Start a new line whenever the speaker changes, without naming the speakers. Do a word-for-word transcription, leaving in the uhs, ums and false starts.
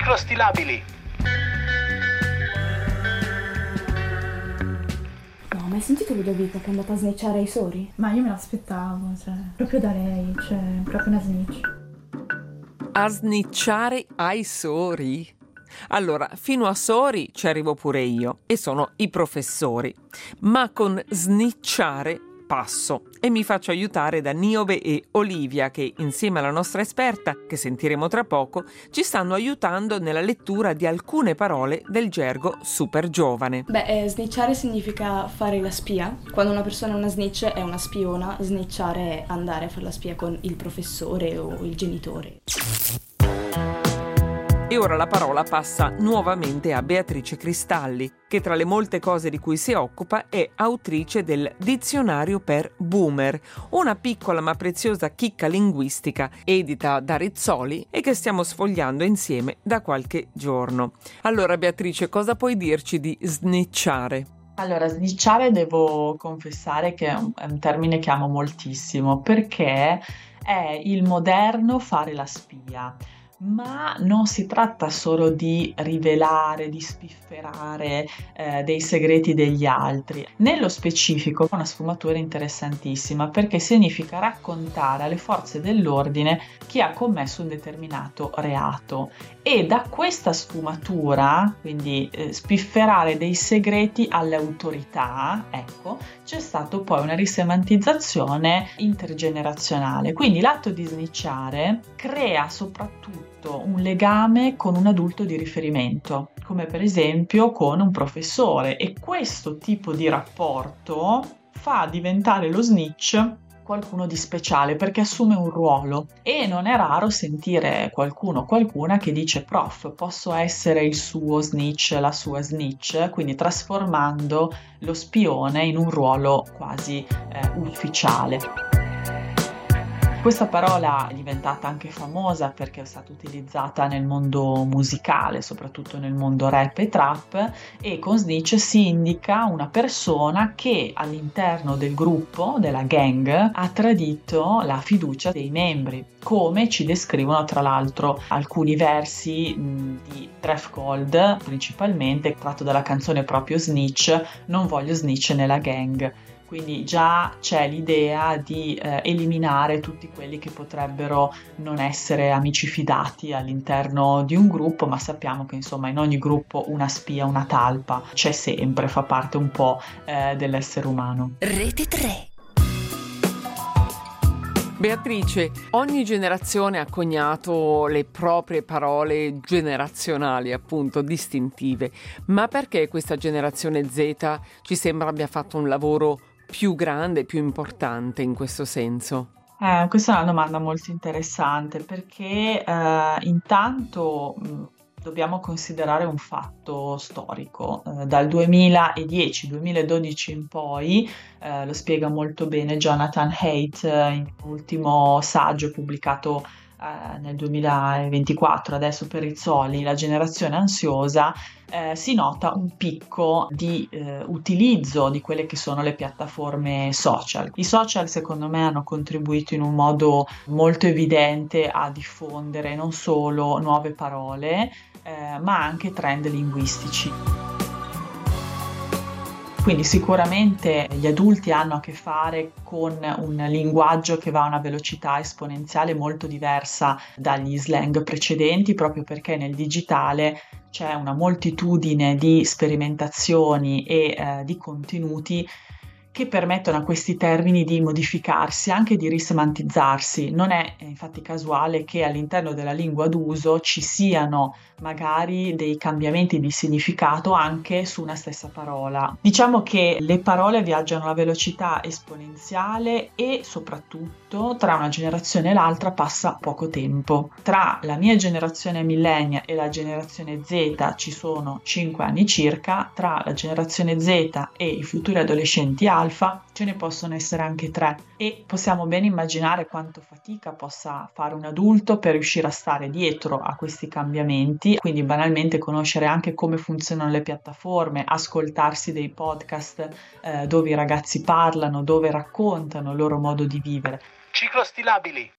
Ciclostilabili.
No, ma hai sentito Ludovica che è andata a snitchare ai sori?
Ma io me l'aspettavo, cioè, proprio da lei, cioè, proprio una snitch.
A snitchare ai sori? Allora, fino a sori ci arrivo pure io, e sono i professori, ma con snitchare passo e mi faccio aiutare da Niobe e Olivia che, insieme alla nostra esperta, che sentiremo tra poco, ci stanno aiutando nella lettura di alcune parole del gergo super giovane.
Beh, eh, snitchare significa fare la spia. Quando una persona è una snitch è una spiona, snitchare è andare a fare la spia con il professore o il genitore.
E ora la parola passa nuovamente a Beatrice Cristalli, che tra le molte cose di cui si occupa è autrice del Dizionario per Boomer, una piccola ma preziosa chicca linguistica edita da Rizzoli e che stiamo sfogliando insieme da qualche giorno. Allora Beatrice, cosa puoi dirci di snitchare?
Allora, snitchare devo confessare che è un, è un termine che amo moltissimo perché è il moderno fare la spia. Ma non si tratta solo di rivelare, di spifferare eh, dei segreti degli altri. Nello specifico è una sfumatura interessantissima perché significa raccontare alle forze dell'ordine chi ha commesso un determinato reato e da questa sfumatura, quindi eh, spifferare dei segreti alle autorità, ecco, c'è stato poi una risemantizzazione intergenerazionale. Quindi l'atto di snitchare crea soprattutto un legame con un adulto di riferimento, come per esempio con un professore, e questo tipo di rapporto fa diventare lo snitch qualcuno di speciale perché assume un ruolo e non è raro sentire qualcuno o qualcuna che dice prof, posso essere il suo snitch, la sua snitch, quindi trasformando lo spione in un ruolo quasi eh, ufficiale. Questa parola è diventata anche famosa perché è stata utilizzata nel mondo musicale, soprattutto nel mondo rap e trap, e con snitch si indica una persona che all'interno del gruppo, della gang, ha tradito la fiducia dei membri, come ci descrivono tra l'altro alcuni versi mh, di Tref Gold, principalmente tratto dalla canzone proprio Snitch, non voglio snitch nella gang. Quindi già c'è l'idea di eh, eliminare tutti quelli che potrebbero non essere amici fidati all'interno di un gruppo, ma sappiamo che insomma in ogni gruppo una spia, una talpa c'è sempre, fa parte un po' eh, dell'essere umano.
Rete tre.
Beatrice, ogni generazione ha coniato le proprie parole generazionali, appunto, distintive, ma perché questa generazione Z ci sembra abbia fatto un lavoro più grande, più importante in questo senso?
Eh, questa è una domanda molto interessante perché eh, intanto mh, dobbiamo considerare un fatto storico. Eh, dal duemiladieci duemiladodici in poi, eh, lo spiega molto bene Jonathan Haidt eh, in un ultimo saggio pubblicato eh, nel duemilaventiquattro, adesso per Rizzoli, La generazione ansiosa, eh, si nota un picco di eh, utilizzo di quelle che sono le piattaforme social. I social secondo me hanno contribuito in un modo molto evidente a diffondere non solo nuove parole, eh, ma anche trend linguistici. Quindi sicuramente gli adulti hanno a che fare con un linguaggio che va a una velocità esponenziale molto diversa dagli slang precedenti, proprio perché nel digitale c'è una moltitudine di sperimentazioni e eh, di contenuti che permettono a questi termini di modificarsi, anche di risemantizzarsi. Non è infatti casuale che all'interno della lingua d'uso ci siano magari dei cambiamenti di significato anche su una stessa parola. Diciamo che le parole viaggiano a velocità esponenziale e soprattutto tra una generazione e l'altra passa poco tempo. Tra la mia generazione millennial e la generazione Z ci sono cinque anni circa, tra la generazione Z e i futuri adolescenti alfa ce ne possono essere anche tre, e possiamo ben immaginare quanto fatica possa fare un adulto per riuscire a stare dietro a questi cambiamenti, quindi banalmente conoscere anche come funzionano le piattaforme, ascoltarsi dei podcast eh, dove i ragazzi parlano, dove raccontano il loro modo di vivere.
Ciclostilabili.